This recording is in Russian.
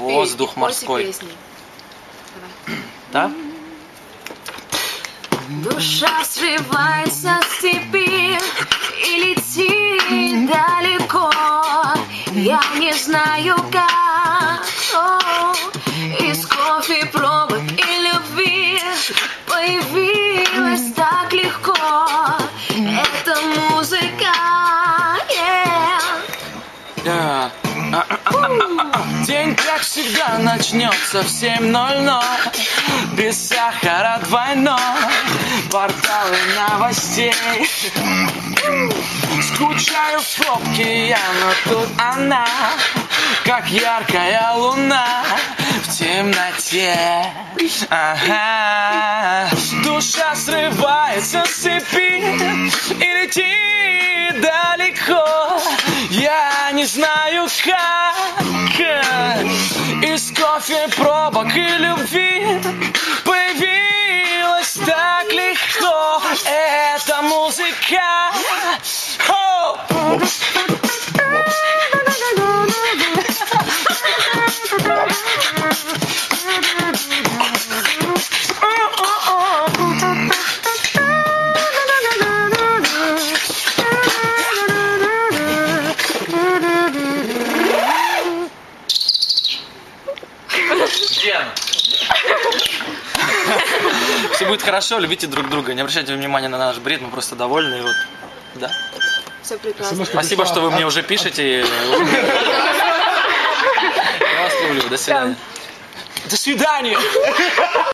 воздух морской. Да? Душа срывается с цепи и летит далеко. Я не знаю как. Из кофе, пробок и любви появилась так легко. Это музыка. День, как всегда, начнется в 7:00. Без сахара двойной. Порталы новостей. Скучаю в пробке я, но тут она, как яркая луна в темноте. Ага. Душа срывается с цепи и летит далеко. Я не знаю как. Из кофе, пробок и любви появилась так легко. Это музыка. Где она? Все будет хорошо, любите друг друга. Не обращайте внимания на наш бред, мы просто довольны. И вот, да. Все прекрасно. Спасибо, что вы мне уже пишете. Я вас люблю. До свидания. До свидания.